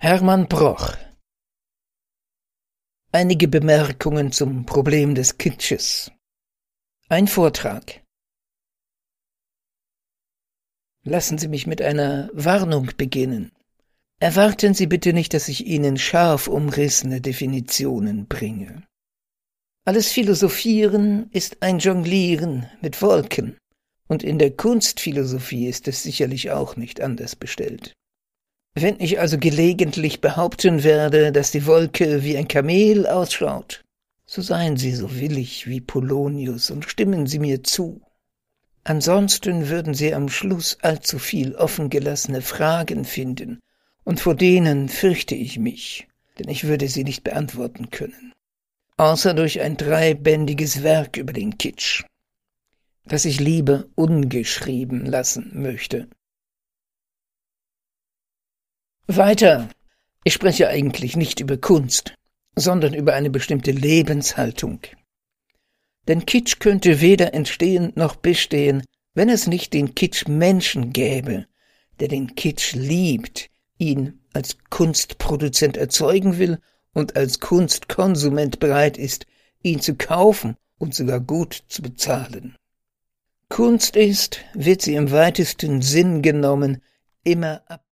Hermann Broch. Einige Bemerkungen zum Problem des Kitsches. Ein Vortrag. Lassen Sie mich mit einer Warnung beginnen. Erwarten Sie bitte nicht, dass ich Ihnen scharf umrissene Definitionen bringe. Alles Philosophieren ist ein Jonglieren mit Wolken, und in der Kunstphilosophie ist es sicherlich auch nicht anders bestellt. Wenn ich also gelegentlich behaupten werde, dass die Wolke wie ein Kamel ausschaut, so seien Sie so willig wie Polonius und stimmen Sie mir zu. Ansonsten würden Sie am Schluss allzu viel offengelassene Fragen finden, und vor denen fürchte ich mich, denn ich würde sie nicht beantworten können. Außer durch ein 3-bändiges Werk über den Kitsch, das ich lieber ungeschrieben lassen möchte. Weiter. Ich spreche eigentlich nicht über Kunst, sondern über eine bestimmte Lebenshaltung. Denn Kitsch könnte weder entstehen noch bestehen, wenn es nicht den Kitsch-Menschen gäbe, der den Kitsch liebt, ihn als Kunstproduzent erzeugen will und als Kunstkonsument bereit ist, ihn zu kaufen und sogar gut zu bezahlen. Kunst ist, wird sie im weitesten Sinn genommen, immer